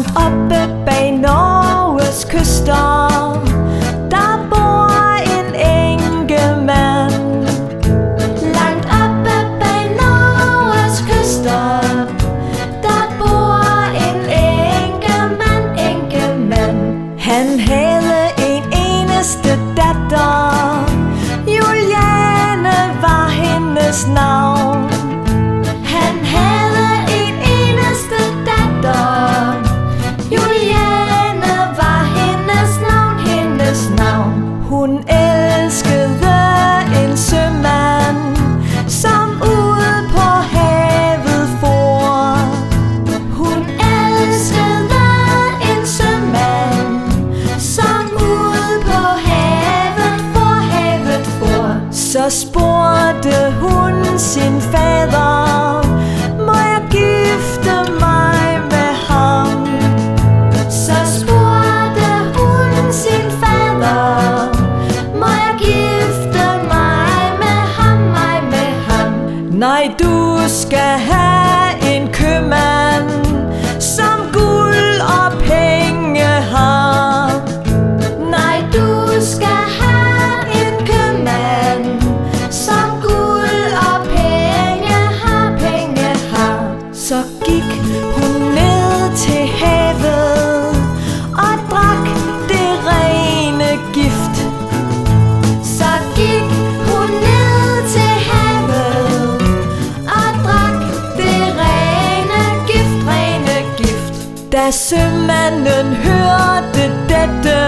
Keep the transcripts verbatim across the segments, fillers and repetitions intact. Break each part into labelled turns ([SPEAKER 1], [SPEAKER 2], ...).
[SPEAKER 1] Oppe bag Norges kyster, der bor en enkemand. Langt oppe bag Norges kyster, der bor en enkemand, enkemand. Han havde en eneste datter, Juliane var hendes navn. Han havde en eneste datter, Juliane var hendes navn, hendes navn. Hun elskede en sømand, som ude på havet for. Hun elskede en sømand, som ude på havet for, havet for. Så spurgte hun sin fader, må jeg gifte mig med ham? Så spurgte hun sin fader, må jeg gifte mig med ham, mig med ham? Nej, du skal have en købmand, som guld og penge har. Nej, du skal have en købmand, som guld og penge har, penge har. Så gik hun ned til havet og drak det rene gift. Så gik hun ned til havet og drak det rene gift, rene gift. Da sømanden hørte dette,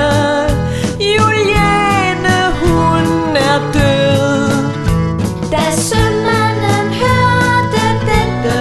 [SPEAKER 1] Juliane hun er død. Da sømanden hørte dette,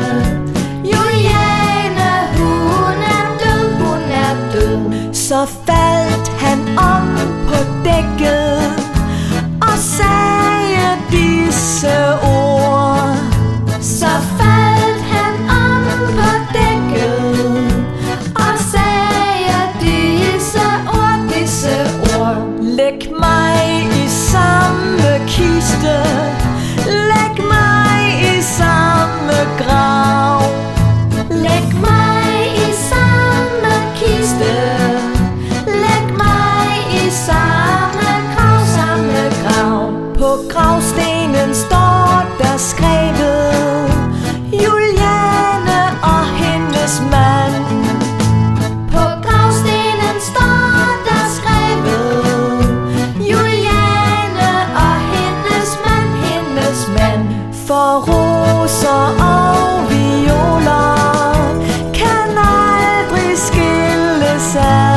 [SPEAKER 1] Juliane hun er død, hun er død. Så faldt han om på dækket og sagde disse ord. Så faldt han om på dækket og sagde disse ord, disse ord. Læg mig i samme kiste, læg mig i samme grav. Læg mig i samme kiste, læg mig i samme grav, samme grav. På gravstenen står der skrevet, Juliane og hendes mand. På gravstenen står der skrevet, Juliane og hendes mand, hendes mand. For roser og violer kan aldrig skilles ad.